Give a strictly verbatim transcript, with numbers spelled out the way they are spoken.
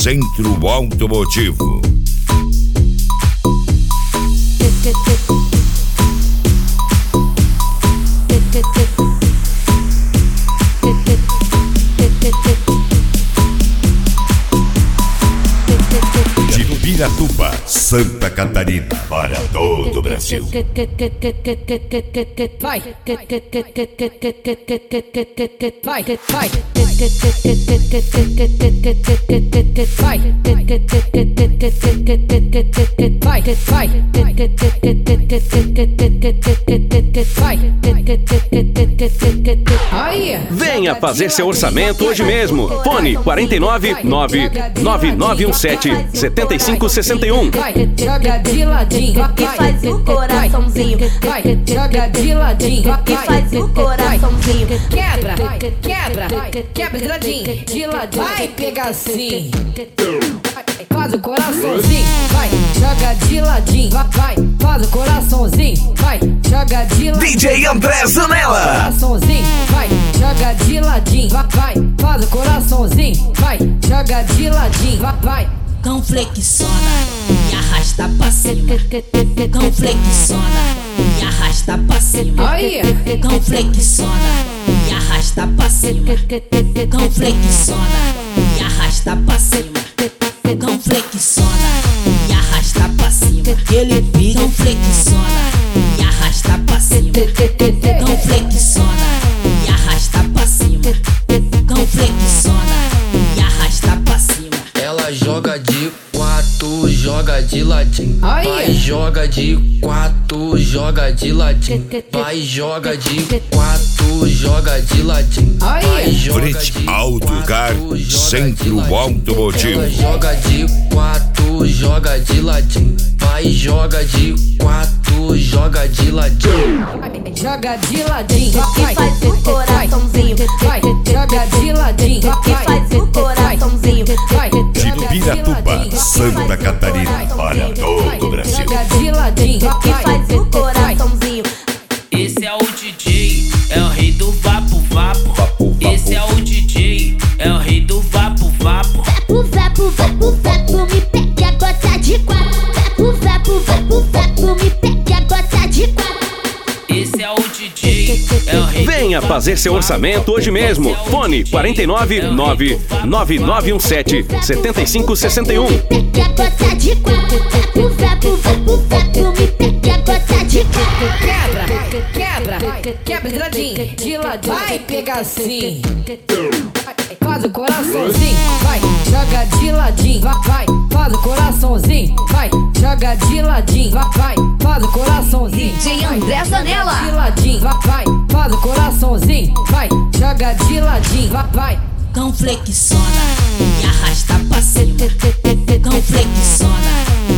Centro Automotivo. De Piratuba, Santa Catarina, para todo o Brasil. Vai, vai, vai, vai. Venha fazer seu orçamento hoje mesmo. Fone quarenta e nove, nove nove nove um sete, sete cinco seis um. Joga de ladinho que faz o coraçãozinho. Vai, joga de ladinho que faz o coraçãozinho. Quebra, quebra, quebra de ladinho, de ladinho. Vai pegar assim, faz o coraçãozinho. Vai, joga de ladinho. Vai, faz o coraçãozinho. Vai, joga de ladinho. D J André Zanella. Coraçãozinho. Vai, joga de ladinho. Vai, faz o coraçãozinho. Vai, joga de ladinho. Vai. Cão flexiona e arrasta pra cima. Cão flexiona e arrasta pra cima. Aí. Cão flexiona e arrasta pra cima. Cão flexiona e arrasta pra cima. Cão flexiona e arrasta pra cima. Ele fica. Cão flexiona e arrasta pra cima. Cão flexiona e arrasta pra cima. Cão flexiona e arrasta pra cima. Ela joga de quatro, joga de ladinho. Aí. Vai, joga de quatro, joga de ladinho. Vai, joga de quatro, joga de ladinho. Aí. Vai, joga Frente de Autocar, quatro, joga Centro de ladinho. Automotivo. Ela joga de quatro, joga de ladinho. Vai, joga de quatro, joga de ladinho. Joga de ladinho Que faz o coraçãozinho. Vai, joga de ladinho Que faz o coraçãozinho. Vai, De Piratuba, Santa Catarina, para todo o Brasil. joga de ladinho Que faz o coraçãozinho. Esse é o D J, é o rei do vapo vapo. Esse é o D J, é o rei do vapo vapo. Vapo, vapo, vapo, vapo, me pega a gota de quatro. Vapo, vapo, vapo, vapo, me pega a gota de quatro. Esse é o D J, é o rei. Venha fazer seu orçamento hoje mesmo. Fone quarenta e nove, nove nove nove um sete, sete cinco seis um. Pega a gota de quatro. Vapo, vapo, vapo, vapo, me pega a gota de quatro. Quebra, quebra, quebra de ladinho, de ladinho. Vai pegar assim, faz o coraçãozinho. Vai, joga de ladinho. Vai, faz o coraçãozinho. Vai, joga de ladinho. Vai, faz o coraçãozinho. D J André Zanella. De ladinho. Vai, faz o coraçãozinho. Vai, joga de ladinho. Vai. Cão flexiona e arrasta pra cima. Cão flexiona